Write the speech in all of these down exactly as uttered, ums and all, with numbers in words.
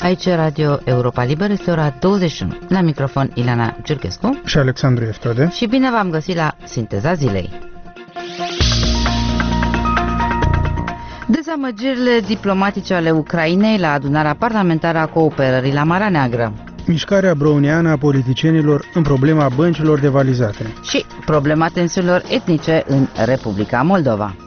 Aici Radio Europa Liberă, este ora douăzeci și unu. La microfon Ileana Giurghescu și Alexandru Eftode. Și bine v-am găsit la Sinteza Zilei. Dezamăgirile diplomatice ale Ucrainei la adunarea parlamentară a cooperării la Marea Neagră. Mișcarea browniană a politicienilor în problema băncilor devalizate. Și problema tensiunilor etnice în Republica Moldova.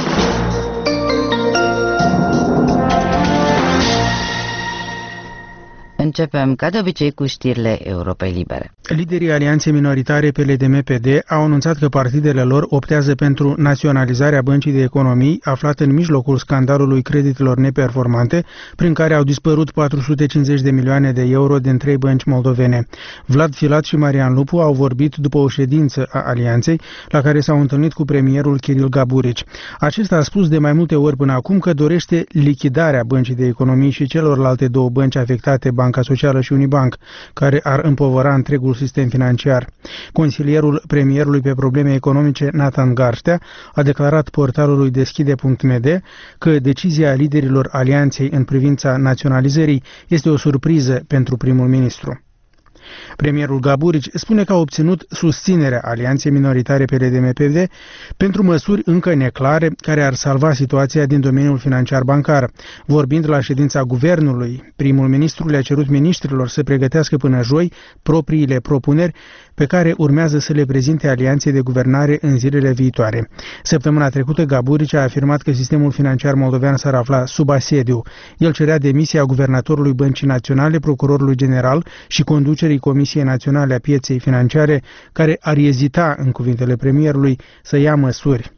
Începem, ca de obicei, cu știrile Europei Libere. Liderii alianței minoritare P L D M P D au anunțat că partidele lor optează pentru naționalizarea băncii de economii aflată în mijlocul scandalului creditelor neperformante, prin care au dispărut patru sute cincizeci de milioane de euro din trei bănci moldovene. Vlad Filat și Marian Lupu au vorbit după o ședință a alianței, la care s-au întâlnit cu premierul Kiril Gaburici. Acesta a spus de mai multe ori până acum că dorește lichidarea băncii de economii și celorlalte două bănci afectate, Banca Socială și Unibank, care ar împovăra întregul sistem financiar. Consilierul premierului pe probleme economice, Nathan Garștea, a declarat portalului deschide punct m d că decizia liderilor alianței în privința naționalizării este o surpriză pentru primul ministru. Premierul Gaburici spune că a obținut susținerea alianței minoritare P L D M P D pentru măsuri încă neclare care ar salva situația din domeniul financiar bancar. Vorbind la ședința guvernului, primul ministru le-a cerut miniștrilor să pregătească până joi propriile propuneri pe care urmează să le prezinte alianței de guvernare în zilele viitoare. Săptămâna trecută, Gaburici a afirmat că sistemul financiar moldovean s-ar afla sub asediu. El cerea demisia guvernatorului Băncii Naționale, procurorului general și conducerii Comisiei Naționale a Pieței Financiare, care ar ezita, în cuvintele premierului, să ia măsuri.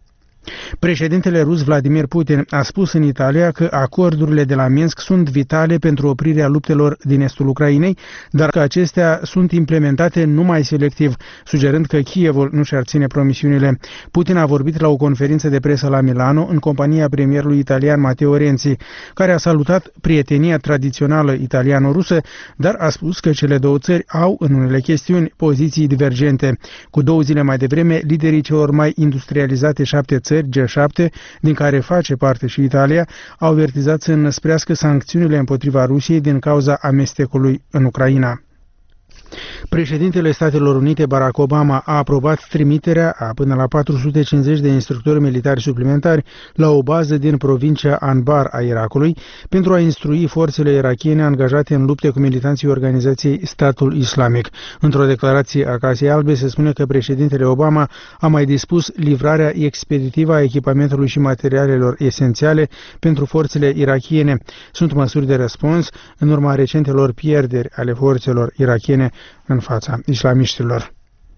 Președintele rus Vladimir Putin a spus în Italia că acordurile de la Minsk sunt vitale pentru oprirea luptelor din estul Ucrainei, dar că acestea sunt implementate numai selectiv, sugerând că Kievul nu și-ar ține promisiunile. Putin a vorbit la o conferință de presă la Milano în compania premierului italian Matteo Renzi, care a salutat prietenia tradițională italiano-rusă, dar a spus că cele două țări au, în unele chestiuni, poziții divergente. Cu două zile mai devreme, liderii celor mai industrializate șapte țări, G șapte, din care face parte și Italia, au avertizat să înăsprească sancțiunile împotriva Rusiei din cauza amestecului în Ucraina. Președintele Statelor Unite, Barack Obama, a aprobat trimiterea a până la patru sute cincizeci de instructori militari suplimentari la o bază din provincia Anbar a Irakului pentru a instrui forțele irakiene angajate în lupte cu militanții organizației Statul Islamic. Într-o declarație a Casei Albe se spune că președintele Obama a mai dispus livrarea expeditivă a echipamentului și materialelor esențiale pentru forțele irakiene. Sunt măsuri de răspuns în urma recentelor pierderi ale forțelor irakiene în fața islamiștilor.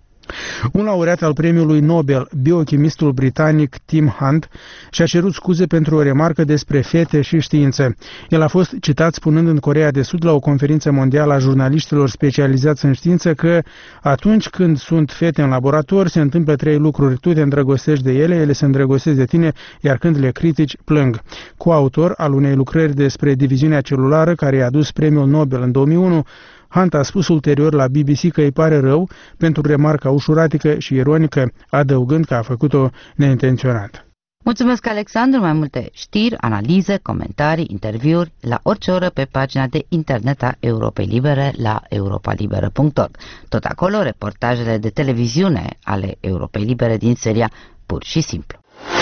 Un laureat al premiului Nobel, biochimistul britanic Tim Hunt, și-a cerut scuze pentru o remarcă despre fete și știință. El a fost citat spunând în Coreea de Sud la o conferință mondială a jurnaliștilor specializați în știință că atunci când sunt fete în laborator se întâmplă trei lucruri: tu te îndrăgostești de ele, ele se îndrăgostesc de tine, iar când le critici, plâng. Coautor al unei lucrări despre diviziunea celulară care i-a adus premiul Nobel în două mii unu, Hunt a spus ulterior la B B C că îi pare rău pentru remarca ușuratică și ironică, adăugând că a făcut-o neintenționat. Mulțumesc, Alexandru. Mai multe știri, analize, comentarii, interviuri la orice oră pe pagina de internet a Europei Libere la europa liberă punct org. Tot acolo, reportajele de televiziune ale Europei Libere din seria Pur și Simplu.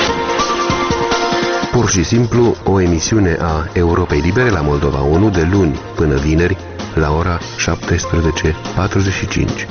Pur și Simplu, o emisiune a Europei Libere la Moldova unu de luni până vineri, la ora șaptesprezece patruzeci și cinci.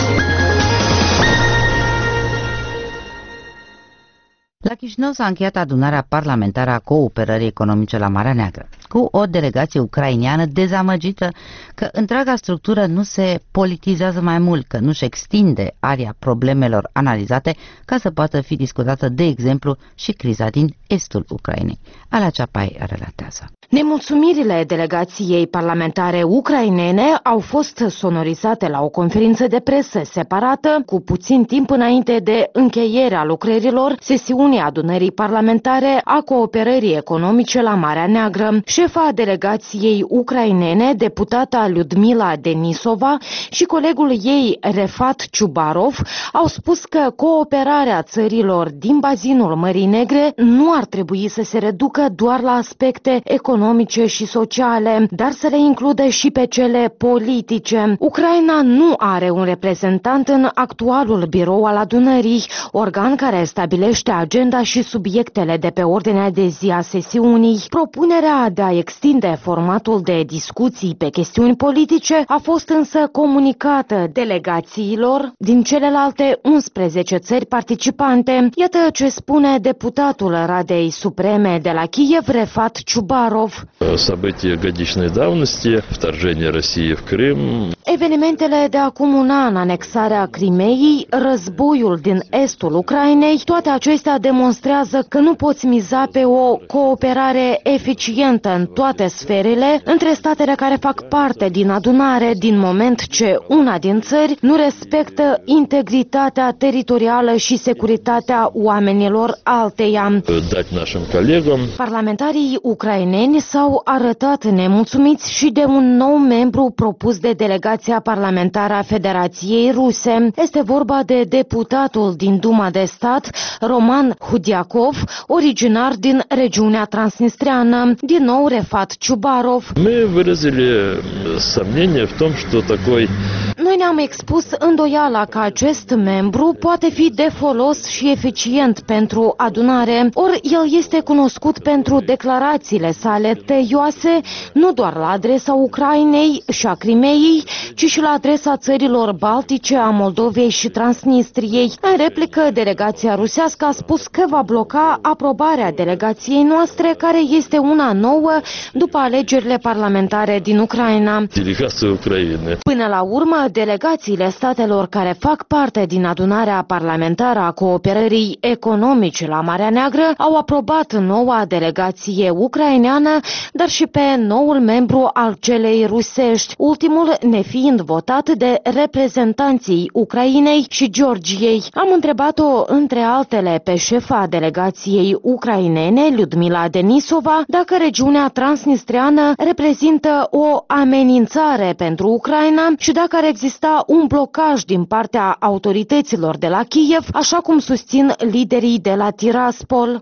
La Chișinău s-a încheiat adunarea parlamentară a cooperării economice la Marea Neagră, cu o delegație ucraineană dezamăgită că întreaga structură nu se politizează mai mult, că nu-și extinde aria problemelor analizate ca să poată fi discutată, de exemplu, și criza din estul Ucrainei. Alea Ceapai relatează. Nemulțumirile delegației parlamentare ucrainene au fost sonorizate la o conferință de presă separată, cu puțin timp înainte de încheierea lucrărilor sesiunii adunării parlamentare a cooperării economice la Marea Neagră. Șefa delegației ucrainene, deputata Lyudmila Denisova, și colegul ei, Refat Ciubarov, au spus că cooperarea țărilor din bazinul Mării Negre nu ar trebui să se reducă doar la aspecte economice economice și sociale, dar să le includă și pe cele politice. Ucraina nu are un reprezentant în actualul birou al adunării, organ care stabilește agenda și subiectele de pe ordinea de zi a sesiunii. Propunerea de a extinde formatul de discuții pe chestiuni politice a fost însă comunicată delegațiilor din celelalte unsprezece țări participante. Iată ce spune deputatul Radei Supreme de la Kiev, Refat Chubarov. События годичной давности, вторжение России в Крым. Evenimentele de acum un an, anexarea Crimeei, războiul din estul Ucrainei, toate acestea demonstrează că nu poți miza pe o cooperare eficientă în toate sferele între statele care fac parte din adunare, din moment ce una din țări nu respectă integritatea teritorială și securitatea oamenilor alteia. Parlamentarii ucraineni s-au arătat nemulțumiți și de un nou membru propus de delegația parlamentară a Federației Ruse. Este vorba de deputatul din Duma de Stat, Roman Hudiakov, originar din regiunea transnistreană. Din nou Refat Chubarov. Noi ne-am expus îndoiala că acest membru poate fi de folos și eficient pentru adunare, ori el este cunoscut pentru declarațiile sale tăioase, nu doar la adresa Ucrainei și a Crimeei, ci și la adresa țărilor baltice, a Moldovei și Transnistriei. În replică, delegația rusească a spus că va bloca aprobarea delegației noastre, care este una nouă după alegerile parlamentare din Ucraina. Până la urmă, delegațiile statelor care fac parte din adunarea parlamentară a cooperării economice la Marea Neagră au aprobat noua delegație ucraineană, dar și pe noul membru al celei rusești, ultimul nefiind votat de reprezentanții Ucrainei și Georgiei. Am întrebat-o, între altele, pe șefa delegației ucrainene, Lyudmila Denisova, dacă regiunea transnistreană reprezintă o amenințare pentru Ucraina și dacă ar exista un blocaj din partea autorităților de la Kiev, așa cum susțin liderii de la Tiraspol.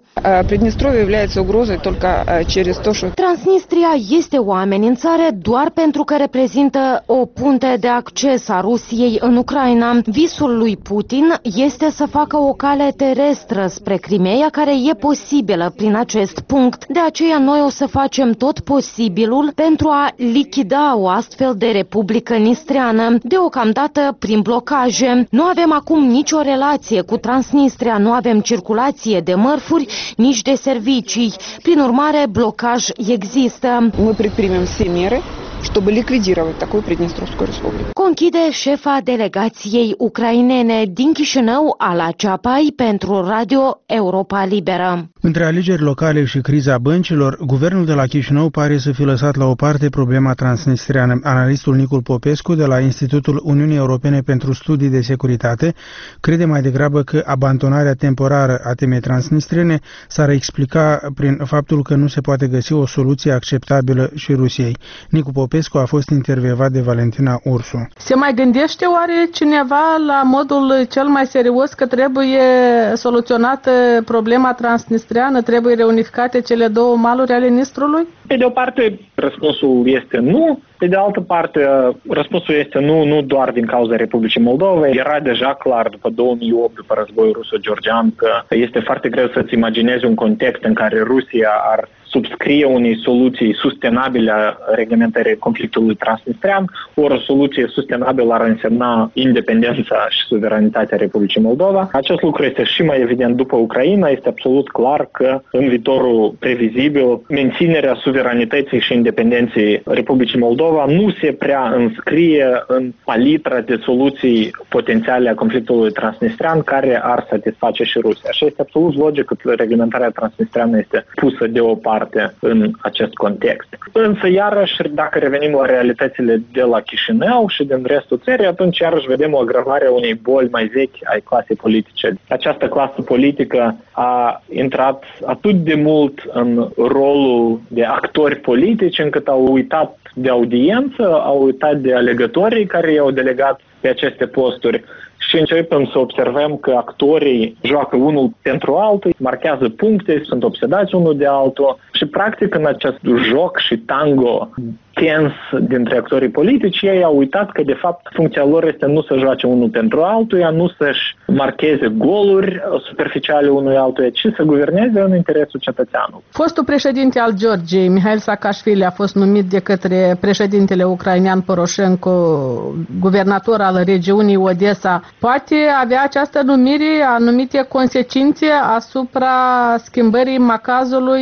Transnistria este o amenințare doar pentru că reprezintă o punte de acces a Rusiei în Ucraina. Visul lui Putin este să facă o cale terestră spre Crimeea, care e posibilă prin acest punct. De aceea noi o să facem tot posibilul pentru a lichida o astfel de republică nistreană, deocamdată prin blocaje. Nu avem acum nicio relație cu Transnistria, nu avem circulație de mărfuri, nici de servicii. Prin urmare, blocaj există. Мы предпримем все меры, чтобы ликвидировать такую Приднестровскую республику. Conchide șefa delegației ucrainene din Chișinău, Ala Ceapai, pentru Radio Europa Liberă. Între alegeri locale și criza băncilor, guvernul de la Chișinău pare să fi lăsat la o parte problema transnistreană. Analistul Nicul Popescu de la Institutul Uniunii Europene pentru Studii de Securitate crede mai degrabă că abandonarea temporară a temei transnistrene s-ar explica prin faptul că nu se poate găsi o soluție acceptabilă și Rusiei. Nicu Popescu a fost intervievat de Valentina Ursu. Se mai gândește oare cineva la modul cel mai serios că trebuie soluționată problema transnistreană, trebuie reunificate cele două maluri ale Nistrului? Pe de o parte, răspunsul este nu. Pe de altă parte, răspunsul este nu, nu doar din cauza Republicii Moldova. Era deja clar după două mii opt, după războiul ruso-georgian, că este foarte greu să-ți imaginezi un context în care Rusia ar subscrie unei soluții sustenabile a reglementării conflictului transnistrean, ori o soluție sustenabilă ar însemna independența și suveranitatea Republicii Moldova. Acest lucru este și mai evident după Ucraina. Este absolut clar că în viitorul previzibil menținerea suveranității și independenței Republicii Moldova nu se prea înscrie în palitra de soluții potențiale a conflictului transnistrean care ar satisface și Rusia. Și este absolut logic că reglementarea transnistreană este pusă deoparte în acest context. Însă, iarăși, dacă revenim la realitățile de la Chișinău și din restul țării, atunci iarăși vedem o agravare a unei boli mai vechi ai clasei politice. Această clasă politică a intrat atât de mult în rolul de actori politici încât au uitat de audiență, au uitat de alegătorii care i-au delegat pe aceste posturi și începem să observăm că actorii joacă unul pentru altul, marchează puncte, sunt obsedați unul de altul și practic în acest joc și tango tens dintre actorii politici, ei au uitat că de fapt funcția lor este nu să joace unul pentru altuia, nu să-și marcheze goluri superficiale unui altuia, ci să guverneze în interesul cetățeanului. Fostul președinte al Georgiei, Mihail Saakashvili, a fost numit de către președintele ucrainean Poroșenko guvernator al regiunii Odessa. Poate avea această numire anumite consecințe asupra schimbării macazului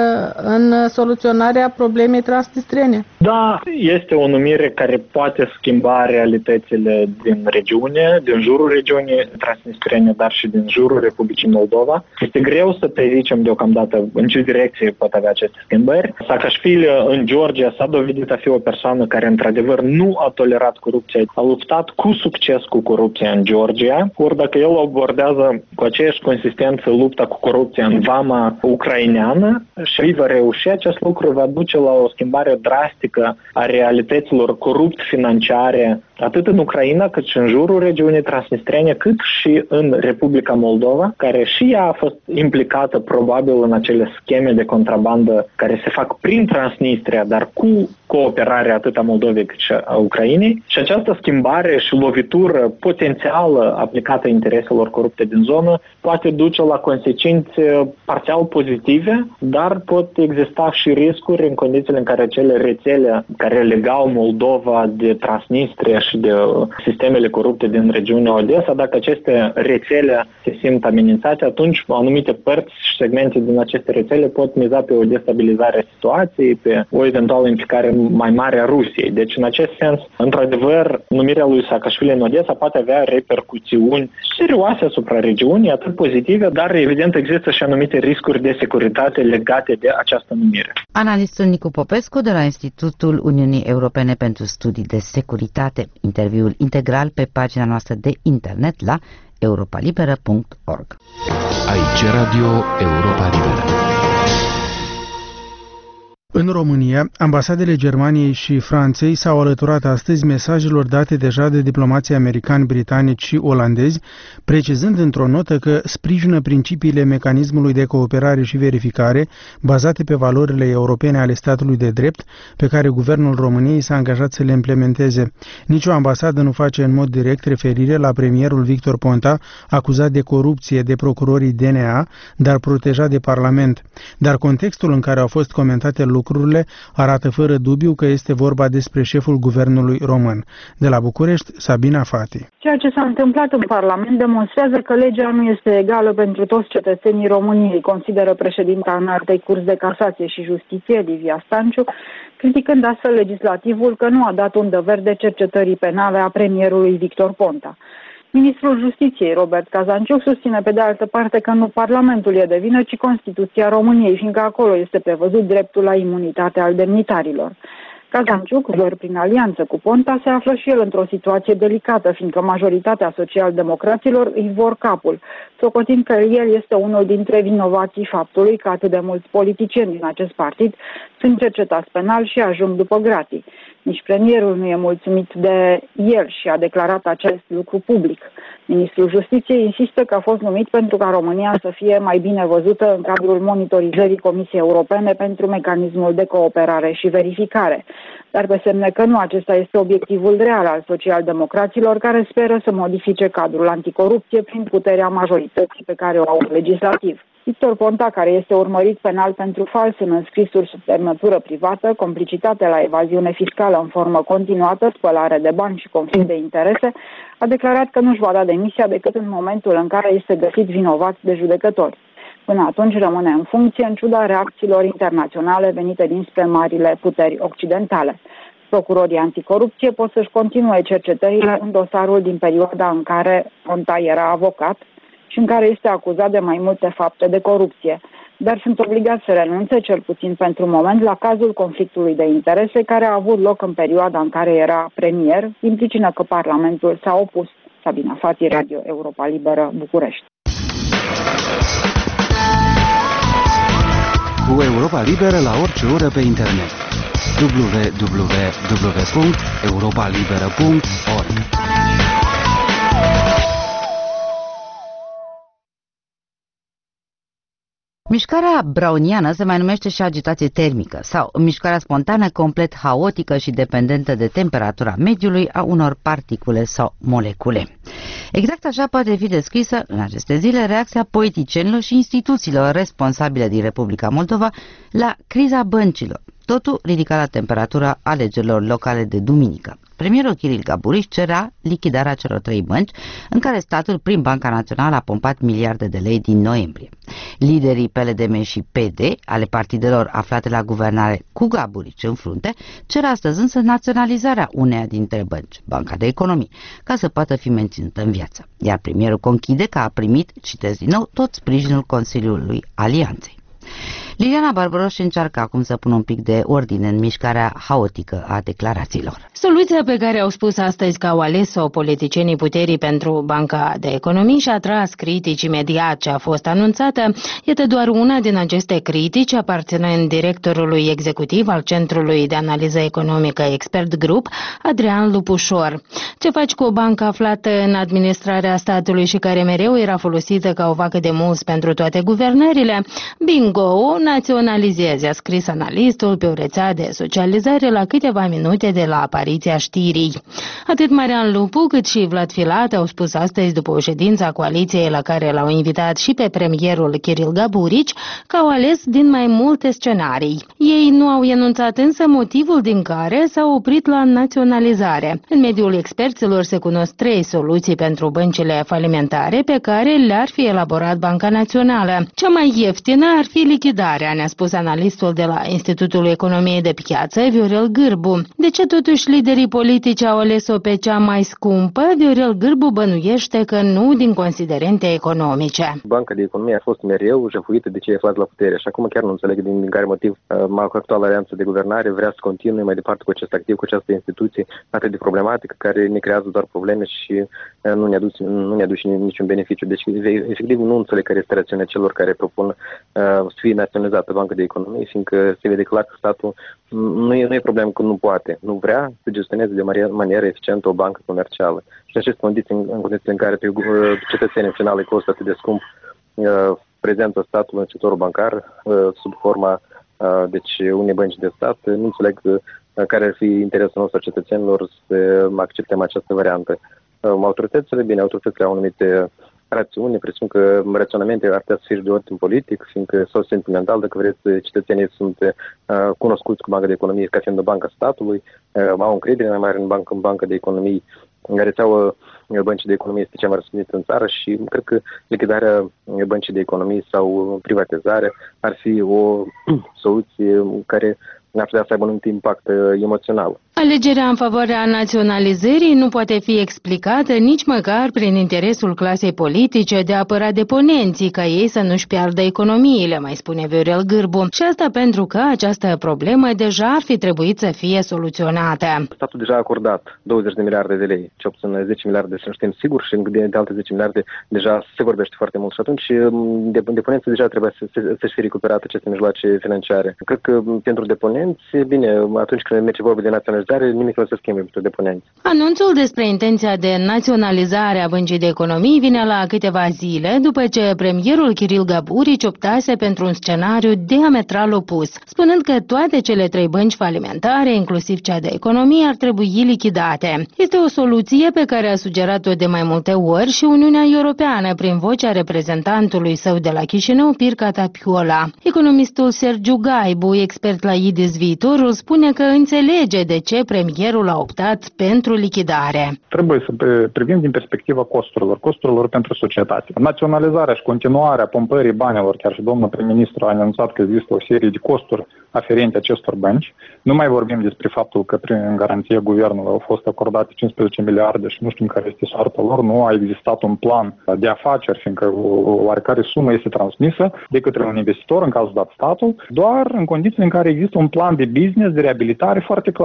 în soluționarea problemei transnistrene? Da, este o numire care poate schimba realitățile din regiune, din jurul regiunii transnistrene, dar și din jurul Republicii Moldova. Este greu să prezicem deocamdată în ce direcție pot avea aceste schimbări. Saakashvili în Georgia s-a dovedit a fi o persoană care într-adevăr nu a tolerat corupția, a luptat cu succes cu corupția în Georgia, ori dacă el abordează cu aceeași consistență lupta cu corupția în vama ucraineană și va reuși, acest lucru va duce la o schimbare drastică a realităților corupt financiare, atât în Ucraina, cât și în jurul regiunii transnistrene, cât și în Republica Moldova, care și ea a fost implicată probabil în acele scheme de contrabandă care se fac prin Transnistria, dar cu cooperarea atât a Moldovei cât și a Ucrainei. Și această schimbare și lovitură potențială aplicată intereselor corupte din zonă poate duce la consecințe parțial pozitive, dar pot exista și riscuri în condițiile în care acele rețele care legau Moldova de Transnistria și de sistemele corupte din regiunea Odessa, dacă aceste rețele se simt amenințate, atunci anumite părți și segmente din aceste rețele pot miza pe o destabilizare a situației, pe o eventuală implicare mai mare a Rusiei. Deci, în acest sens, într-adevăr, numirea lui Saakashvili în Odessa poate avea repercusiuni serioase asupra regiunii, atât pozitive, dar evident există și anumite riscuri de securitate legate de această numire. Analistul Nicu Popescu de la Institutul Uniunii Europene pentru Studii de Securitate. Interviul integral pe pagina noastră de internet la europa liberă punct org. Aici Radio Europa Liberă. În România, ambasadele Germaniei și Franței s-au alăturat astăzi mesajelor date deja de diplomații americani, britanici și olandezi, precizând într-o notă că sprijină principiile mecanismului de cooperare și verificare bazate pe valorile europene ale statului de drept, pe care guvernul României s-a angajat să le implementeze. Nici o ambasadă nu face în mod direct referire la premierul Victor Ponta, acuzat de corupție de procurorii D N A, dar protejat de Parlament. Dar contextul în care au fost comentate lucrurile arată fără dubiu că este vorba despre șeful guvernului român. De la București, Sabina Fati. Ceea ce s-a întâmplat în Parlament demonstrează că legea nu este egală pentru toți cetățenii României, consideră președinta Înaltei Curți de Casație și Justiție, Livia Stanciu, criticând astfel legislativul că nu a dat undă verde cercetării penale a premierului Victor Ponta. Ministrul Justiției, Robert Cazanciuc, susține pe de altă parte că nu Parlamentul e de vină, ci Constituția României, fiindcă acolo este prevăzut dreptul la imunitate al demnitarilor. Cazanciuc, doar prin alianță cu Ponta, se află și el într-o situație delicată, fiindcă majoritatea social-democraților îi vor capul, socotind că el este unul dintre vinovații faptului că atât de mulți politicieni din acest partid sunt cercetați penal și ajung după gratii. Nici premierul nu e mulțumit de el și a declarat acest lucru public. Ministrul Justiției insistă că a fost numit pentru ca România să fie mai bine văzută în cadrul monitorizării Comisiei Europene pentru mecanismul de cooperare și verificare. Dar pe semne că nu acesta este obiectivul real al social-democraților, care speră să modifice cadrul anticorupție prin puterea majorității pe care o au legislativ. Victor Ponta, care este urmărit penal pentru fals în înscrisuri sub semnătură privată, complicitate la evaziune fiscală în formă continuată, spălare de bani și conflict de interese, a declarat că nu-și va da demisia decât în momentul în care este găsit vinovat de judecători. Până atunci rămâne în funcție, în ciuda reacțiilor internaționale venite dinspre marile puteri occidentale. Procurorii anticorupție pot să-și continue cercetările în dosarul din perioada în care Ponta era avocat și în care este acuzat de mai multe fapte de corupție, dar sunt obligați să renunțe, cel puțin pentru moment, la cazul conflictului de interese care a avut loc în perioada în care era premier, din pricină că Parlamentul s-a opus. Sabina Fati, Radio Europa Liberă, București. Cu Europa Liberă la orice oră pe internet. w w w punct europa liberă punct org Mișcarea browniană se mai numește și agitație termică sau mișcarea spontană complet haotică și dependentă de temperatura mediului a unor particule sau molecule. Exact așa poate fi descrisă în aceste zile reacția politicienilor și instituțiilor responsabile din Republica Moldova la criza băncilor, totul ridicat la temperatura alegerilor locale de duminică. Premierul Kiril Gaburici cerea lichidarea celor trei bănci în care statul, prin Banca Națională, a pompat miliarde de lei din noiembrie. Liderii P L D M și P D, ale partidelor aflate la guvernare cu Gaburici în frunte, cer astăzi însă naționalizarea uneia dintre bănci, Banca de Economii, ca să poată fi menținută în viață. Iar premierul conchide că a primit, citez din nou, tot sprijinul Consiliului Alianței. Liliana Barbaroș încearcă acum să pună un pic de ordine în mișcarea haotică a declarațiilor. Soluția pe care au spus astăzi că au ales-o politicienii puterii pentru Banca de Economii și a tras critici imediat ce a fost anunțată, este doar una din aceste critici aparținând directorului executiv al Centrului de Analiză Economică Expert Group, Adrian Lupușor. Ce faci cu o bancă aflată în administrarea statului și care mereu era folosită ca o vacă de mus pentru toate guvernările? Bingo! Naționalizeze, a scris analistul pe o rețea de socializare la câteva minute de la apariția știrii. Atât Marian Lupu cât și Vlad Filat au spus astăzi după o ședință a coaliției la care l-au invitat și pe premierul Kiril Gaburici că au ales din mai multe scenarii. Ei nu au enunțat însă motivul din care s-au oprit la naționalizare. În mediul experților se cunosc trei soluții pentru băncile falimentare pe care le-ar fi elaborat Banca Națională. Cea mai ieftină ar fi lichidarea, ne-a spus analistul de la Institutul Economiei de Piață, Viorel Gârbu. De ce totuși liderii politici au ales-o pe cea mai scumpă? Viorel Gârbu bănuiește că nu din considerente economice. Banca de Economie a fost mereu jefuită de cei aflați la putere și acum chiar nu înțeleg din, din care motiv uh, actuala alianță de guvernare vrea să continue mai departe cu acest activ, cu această instituție atât de problematică, care ne creează doar probleme și uh, nu ne aduce, nu ne aduce niciun beneficiu. Deci, efectiv, nu înțeleg care este rațiunea celor care propun uh, să fie naționalizată Banca de Economie, fiindcă se vede clar că statul nu e, nu e problemă că nu poate, nu vrea să gestioneze de o manieră eficientă o bancă comercială. Și în aceste condiții, în condiții în care pe cetățenii final îi costă atât de scump uh, prezența statului în sectorul bancar, uh, sub forma uh, deci unei bănci de stat, nu înțeleg uh, care ar fi interesul nostru a cetățenilor să acceptăm această variantă. Uh, autoritățile, bine, autoritățile au anumite rațiuni, presupun că raționamente ar putea să fie de ordin politic, fiindcă sau sentimental, dacă vreți, cetățenii sunt uh, cunoscuți cu Banca de Economie ca fiind o bancă statului, uh, au încredere mai mare în bancă, în Banca de Economie, în rețeaua băncii de economie este cea mai răspândită în țară și cred că lichidarea băncii de economie sau privatizare ar fi o soluție care ar putea să aibă un impact emoțional. Alegerea în favoarea naționalizării nu poate fi explicată nici măcar prin interesul clasei politice de a apăra deponenții ca ei să nu-și piardă economiile, mai spune Viorel Gârbu. Și asta pentru că această problemă deja ar fi trebuit să fie soluționată. Statul deja a acordat douăzeci de miliarde de lei, ce obțin zece miliarde, să știm sigur, și de, de alte zece miliarde deja se vorbește foarte mult. Și atunci deponenții deja trebuie să, să, să-și fie recuperate aceste mijloace financiare. Cred că pentru deponenți, bine, atunci când merge vorba de naționalizare, nimic nu se schimbe pentru deponenți. Anunțul despre intenția de naționalizare a Băncii de Economii vine la câteva zile după ce premierul Kiril Gaburici optase pentru un scenariu diametral opus, spunând că toate cele trei bănci falimentare, inclusiv cea de economie, ar trebui lichidate. Este o soluție pe care a sugerat-o de mai multe ori și Uniunea Europeană prin vocea reprezentantului său de la Chișinău, Pirca Tapiola. Economistul Sergiu Gaibu, expert la I D I S Viitorul, spune că înțelege de ce premierul a optat pentru lichidare. Trebuie să privim din perspectiva costurilor, costurilor pentru societate. Naționalizarea și continuarea pompării banilor, chiar și domnul prim-ministru a anunțat că există o serie de costuri aferente acestor bănci. Nu mai vorbim despre faptul că prin garanție guvernului au fost acordate cincisprezece miliarde și nu știm care este soarta lor. Nu a existat un plan de afaceri, fiindcă o oarecare sumă este transmisă de către un investitor, în cazul dat statul, doar în condiții în care există un plan de business, de reabilitare foarte clar. Acest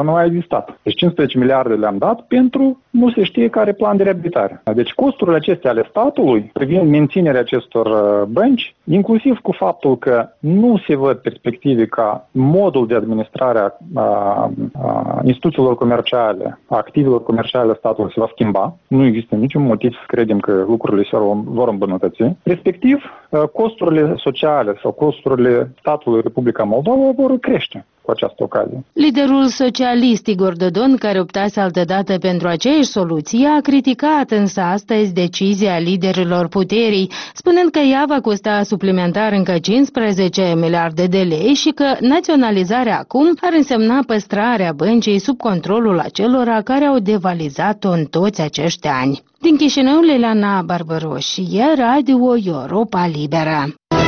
sau nu a existat. Deci cincisprezece miliarde le-am dat pentru nu se știe care plan de reabilitare. Deci costurile acestea ale statului privind menținerea acestor bănci, inclusiv cu faptul că nu se văd perspective ca modul de administrare a, a, a instituțiilor comerciale, a activelor comerciale statului se va schimba. Nu există niciun motiv să credem că lucrurile se vor îmbunătăți. Respectiv, costurile sociale sau costurile statului Republica Moldova vor crește cu această ocazie. Liderul socialist Igor Dodon, care optase altădată pentru aceeași soluție, a criticat însă astăzi decizia liderilor puterii, spunând că ea va costa suplimentar încă cincisprezece miliarde de lei și că naționalizarea acum ar însemna păstrarea băncii sub controlul acelora care au devalizat-o în toți acești ani. Din Chișinău, Liliana Barbăroșie, Radio Europa Liberă.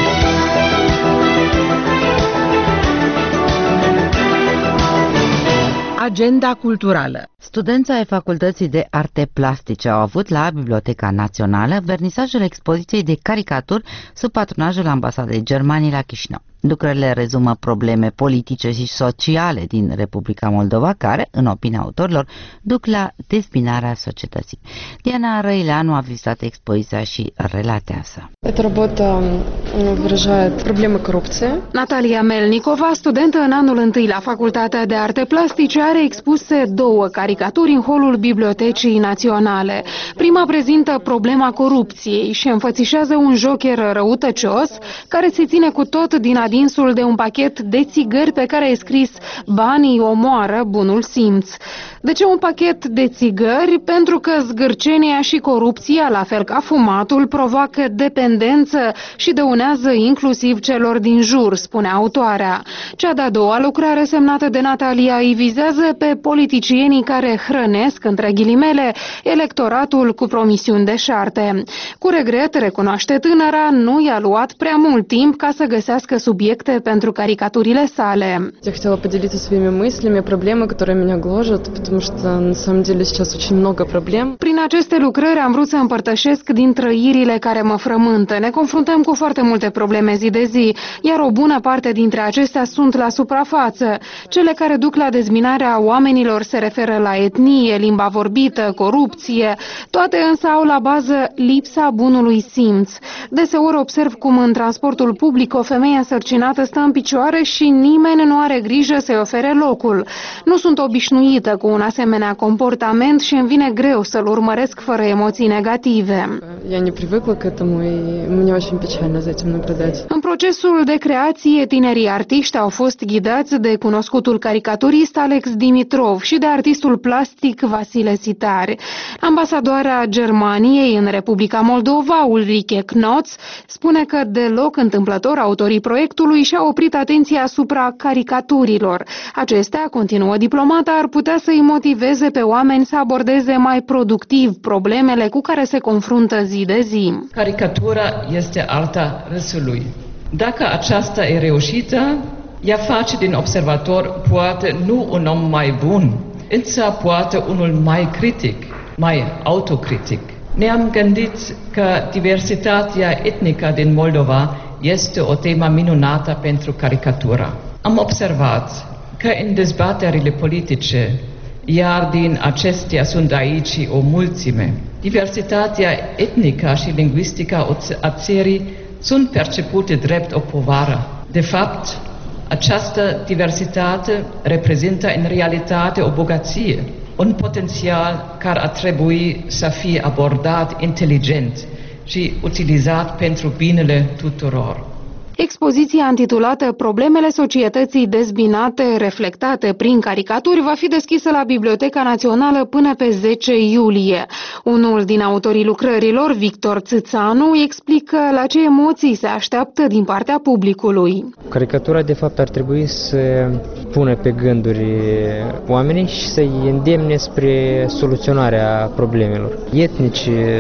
Agenda culturală. Studenții ai Facultății de Arte Plastice au avut la Biblioteca Națională vernisajul expoziției de caricaturi sub patronajul Ambasadei Germaniei la Chișinău. Lucrările rezumă probleme politice și sociale din Republica Moldova care, în opinia autorilor, duc la dezbinarea societății. Diana Răileanu a vizitat expoziția și relatează. Эта работа выражает проблемы коррупции. Natalia Melnikova, studentă în anul întâi la Facultatea de Arte Plastice, are expuse două caricaturi în holul Bibliotecii Naționale. Prima prezintă problema corupției și înfățișează un jocher răutăcios care se ține cu tot din adinsul de un pachet de țigări pe care e scris "Banii omoară bunul simț". De ce un pachet de țigări? Pentru că zgârcenia și corupția, la fel ca fumatul, provoacă dependență și dăunează inclusiv celor din jur, spune autoarea. Cea de-a doua lucrare semnată de Natalia îi vizează pe politicienii care hrănesc, între ghilimele, electoratul cu promisiuni deșarte. Cu regret, recunoaște tânăra, nu i-a luat prea mult timp ca să găsească subiecte pentru caricaturile sale. Я хотела поделиться своими мыслями, проблемы, которые меня гложат, потому что на самом деле сейчас очень много проблем. Prin aceste lucrări am vrut să împărtășesc din trăirile care mă frământă. Ne confruntăm cu foarte multe probleme zi de zi, iar o bună parte dintre acestea sunt la suprafață. Cele care duc la dezbinarea oamenilor se referă la etnie, limba vorbită, corupție, toate însă au la bază lipsa bunului simț. Deseori observ cum în transportul public o femeie însărcinată stă în picioare și nimeni nu are grijă să-i ofere locul. Nu sunt obișnuită cu un asemenea comportament și îmi vine greu să-l urmăresc fără emoții negative. Я не привыкла к этому, и мне очень печально за этим наблюдать. În procesul de creație, tinerii artiști au fost ghidați de cunoscutul caricaturist Alex Dimitrov și de artistul plastic Vasile Sitar. Ambasadoarea Germaniei în Republica Moldova, Ulrike Knotz, spune că deloc întâmplător autorii proiectului și-au oprit atenția asupra caricaturilor. Acestea, continuă diplomata, ar putea să îi motiveze pe oameni să abordeze mai productiv problemele cu care se confruntă zi de zi. Caricatura este arta râsului. Dacă aceasta e reușită, ea face din observator poate nu un om mai bun, însă poate unul mai critic, mai autocritic. Ne-am gândit că diversitatea etnică din Moldova este o temă minunată pentru caricatură. Am observat că în dezbaterile politice, iar din acestea sunt aici o mulțime, diversitatea etnică și lingvistică a țării sunt percepute drept o povară. De fapt, această diversitate reprezintă în realitate o bogăție, un potențial care ar trebui să fie abordat inteligent și utilizat pentru binele tuturor. Expoziția intitulată Problemele societății dezbinate, reflectate prin caricaturi, va fi deschisă la Biblioteca Națională până pe zece iulie. Unul din autorii lucrărilor, Victor Țâțanu, explică la ce emoții se așteaptă din partea publicului. Caricatura, de fapt, ar trebui să pună pe gânduri oamenii și să-i îndemne spre soluționarea problemelor etnice,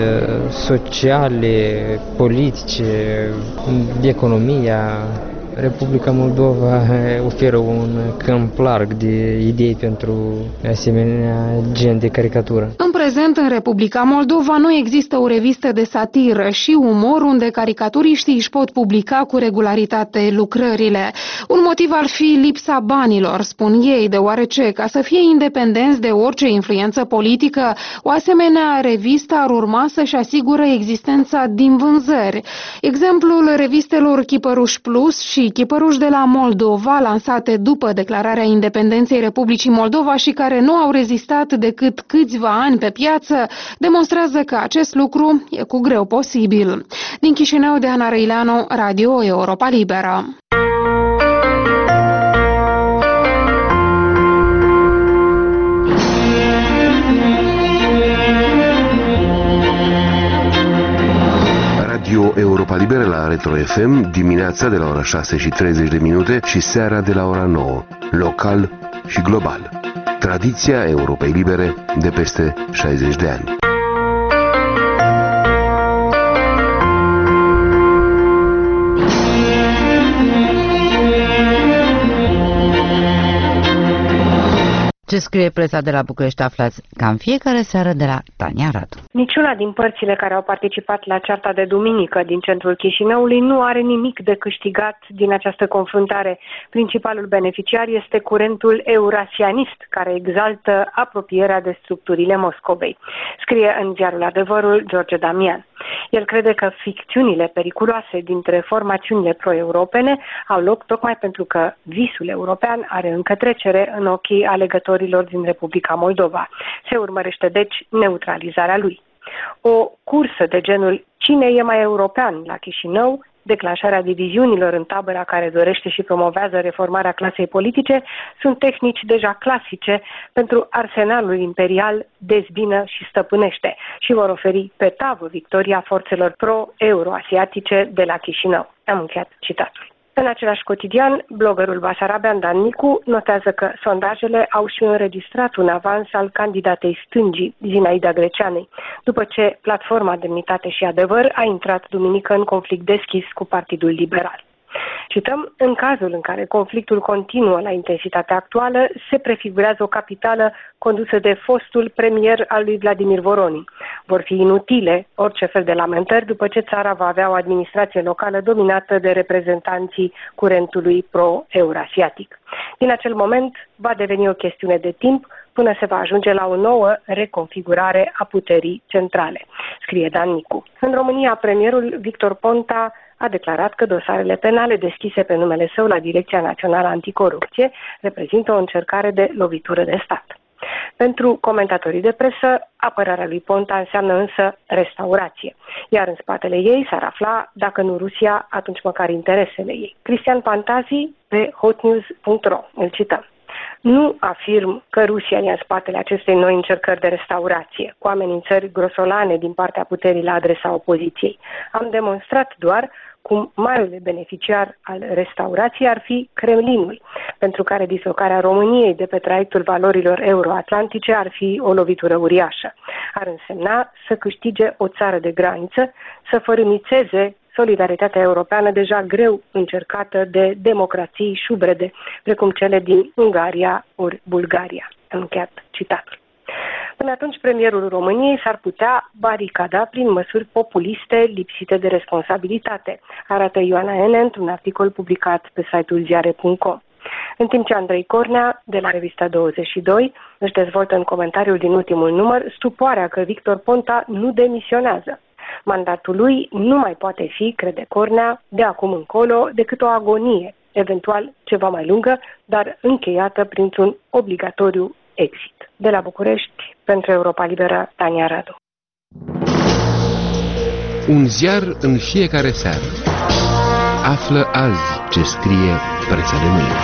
sociale, politice, de economie. Republica Moldova oferă un câmp larg de idei pentru asemenea gen de caricatură. În prezent în Republica Moldova nu există o revistă de satiră și umor unde caricaturiștii își pot publica cu regularitate lucrările. Un motiv ar fi lipsa banilor, spun ei, deoarece, ca să fie independenți de orice influență politică, o asemenea revistă ar urma să-și asigură existența din vânzări. Exemplul revistelor Chipăruș Plus și Chipăruș de la Moldova, lansate după declararea independenței Republicii Moldova și care nu au rezistat decât câțiva ani pe piață, demonstrează că acest lucru e cu greu posibil. Din Chișinău, Deana Răileanu, Radio Europa Liberă. Radio Europa Liberă la Retro F M, dimineața de la ora șase și treizeci de minute și seara de la ora nouă, local și global. Tradiția Europei Libere de peste șaizeci de ani. Ce scrie presa de la București aflați ca în fiecare seară de la Tania Radu. Niciuna din părțile care au participat la cearta de duminică din centrul Chișinăului nu are nimic de câștigat din această confruntare. Principalul beneficiar este curentul eurasianist, care exaltă apropierea de structurile Moscovei. Scrie în ziarul Adevărul George Damian. El crede că ficțiunile periculoase dintre formațiunile pro-europene au loc tocmai pentru că visul european are încă trecere în ochii alegătorilor din Republica Moldova. Se urmărește deci neutralizarea lui. O cursă de genul cine e mai european la Chișinău, declanșarea diviziunilor în tabăra care dorește și promovează reformarea clasei politice, sunt tehnici deja clasice pentru arsenalul imperial dezbină și stăpânește și vor oferi pe tavă victoria forțelor pro-euroasiatice de la Chișinău. Am încheiat citatul. În același cotidian, bloggerul basarabean Dan Nicu notează că sondajele au și înregistrat un avans al candidatei stângii, Zinaida Greceanei, după ce Platforma Demnitate și Adevăr a intrat duminică în conflict deschis cu Partidul Liberal. Cităm, în cazul în care conflictul continuă la intensitatea actuală, se prefigurează o capitală condusă de fostul premier al lui Vladimir Voronin. Vor fi inutile orice fel de lamentări după ce țara va avea o administrație locală dominată de reprezentanții curentului pro-eurasiatic. Din acel moment va deveni o chestiune de timp până se va ajunge la o nouă reconfigurare a puterii centrale, scrie Dan Nicu. În România, premierul Victor Ponta a declarat că dosarele penale deschise pe numele său la Direcția Națională Anticorupție reprezintă o încercare de lovitură de stat. Pentru comentatorii de presă, apărarea lui Ponta înseamnă însă restaurație, iar în spatele ei s-ar afla, dacă nu Rusia, atunci măcar interesele ei. Cristian Pantazi pe hotnews punct ro, îl cităm. Nu afirm că Rusia e în spatele acestei noi încercări de restaurație, cu amenințări grosolane din partea puterii la adresa opoziției. Am demonstrat doar cum marele beneficiar al restaurației ar fi Kremlinul, pentru care dislocarea României de pe traiectul valorilor euroatlantice ar fi o lovitură uriașă. Ar însemna să câștige o țară de graniță, să fărâmițeze solidaritatea europeană deja greu încercată de democrații șubrede, precum cele din Ungaria ori Bulgaria. Am încheiat citatul. Până atunci, premierul României s-ar putea baricada prin măsuri populiste lipsite de responsabilitate, arată Ioana Ene într-un articol publicat pe site-ul ziare punct com. În timp ce Andrei Cornea, de la revista douăzeci și doi, își dezvoltă în comentariul din ultimul număr stupoarea că Victor Ponta nu demisionează. Mandatul lui nu mai poate fi, crede Cornea, de acum încolo decât o agonie, eventual ceva mai lungă, dar încheiată printr-un obligatoriu exit. De la București, pentru Europa Liberă, Tania Radu. Un ziar în fiecare seară. Află azi ce scrie presa de mâine.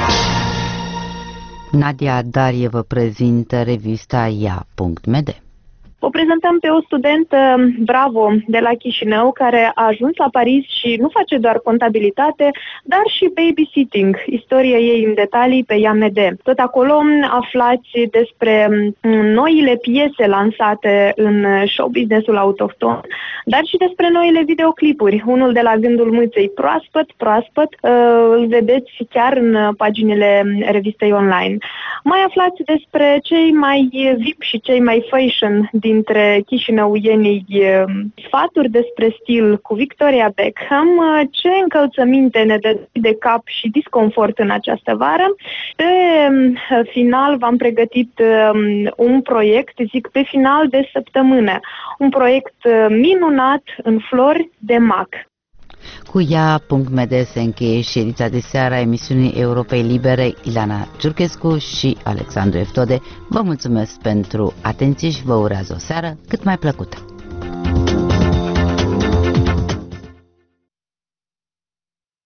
Nadia Darie vă prezintă revista ia punct m d. O prezentăm pe o studentă, bravo, de la Chișinău, care a ajuns la Paris și nu face doar contabilitate, dar și babysitting. Istoria ei în detalii pe ia punct m d. Tot acolo aflați despre noile piese lansate în show business-ul autohton, dar și despre noile videoclipuri. Unul de la Gândul Mâței, proaspăt, proaspăt, îl vedeți chiar în paginile revistei online. Mai aflați despre cei mai V I P și cei mai fashion din dintre chișinăuienii sfaturi despre stil cu Victoria Beckham, ce încălțăminte ne dă de cap și disconfort în această vară. Pe final v-am pregătit un proiect, zic pe final de săptămână, un proiect minunat în flori de mac. Cu ea punct M D se încheie ședința de seară a emisiunii Europei Libere. Ilana Ciurchescu și Alexandru Eftode vă mulțumesc pentru atenție și vă urează o seară cât mai plăcută.